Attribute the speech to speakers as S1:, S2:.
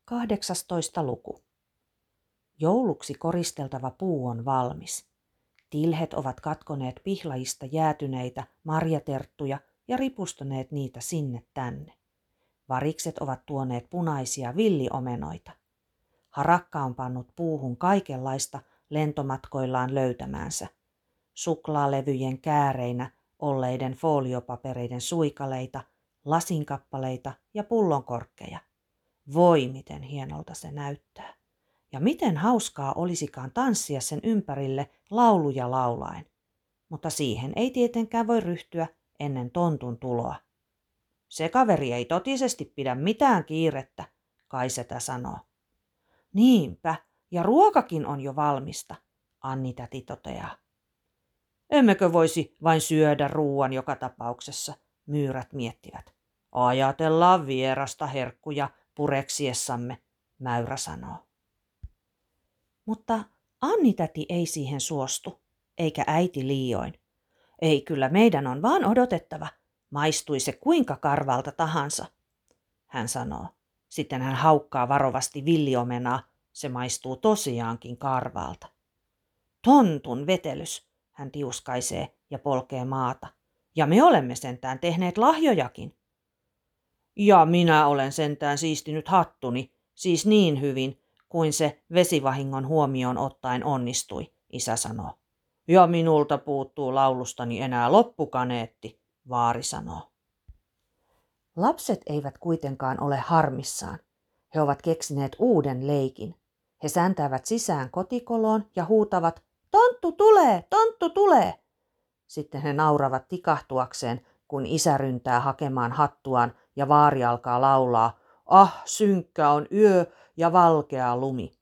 S1: 18. luku. Jouluksi koristeltava puu on valmis. Tilhet ovat katkoneet pihlajista jäätyneitä marjaterttuja ja ripustaneet niitä sinne tänne. Varikset ovat tuoneet punaisia villiomenoita. Harakka on pannut puuhun kaikenlaista lentomatkoillaan löytämäänsä. Suklaalevyjen kääreinä olleiden foliopapereiden suikaleita, lasinkappaleita ja pullonkorkkeja. Voi, miten hienolta se näyttää. Ja miten hauskaa olisikaan tanssia sen ympärille lauluja laulaen. Mutta siihen ei tietenkään voi ryhtyä ennen tontun tuloa. Se kaveri ei totisesti pidä mitään kiirettä, Kaisetä sanoo. Niinpä, ja ruokakin on jo valmista, Anni-täti toteaa. Emmekö voisi vain syödä ruuan joka tapauksessa, myyrät miettivät. Ajatellaan vierasta herkkuja pureksiessamme, Mäyrä sanoo. Mutta Anni-täti ei siihen suostu, eikä äiti liioin. Ei, kyllä meidän on vaan odotettava, maistui se kuinka karvalta tahansa, hän sanoo. Sitten hän haukkaa varovasti villiomenaa, se maistuu tosiaankin karvalta. Tontun vetelys, hän tiuskaisee ja polkee maata. Ja me olemme sentään tehneet lahjojakin. Ja minä olen sentään siistinyt hattuni, siis niin hyvin, kuin se vesivahingon huomioon ottaen onnistui, isä sanoo. Ja minulta puuttuu laulustani enää loppukaneetti, vaari sanoo. Lapset eivät kuitenkaan ole harmissaan. He ovat keksineet uuden leikin. He säntäävät sisään kotikoloon ja huutavat, tonttu tulee, tonttu tulee. Sitten he nauravat tikahtuakseen, kun isä ryntää hakemaan hattuaan ja vaari alkaa laulaa, ah, synkkä on yö ja valkea lumi.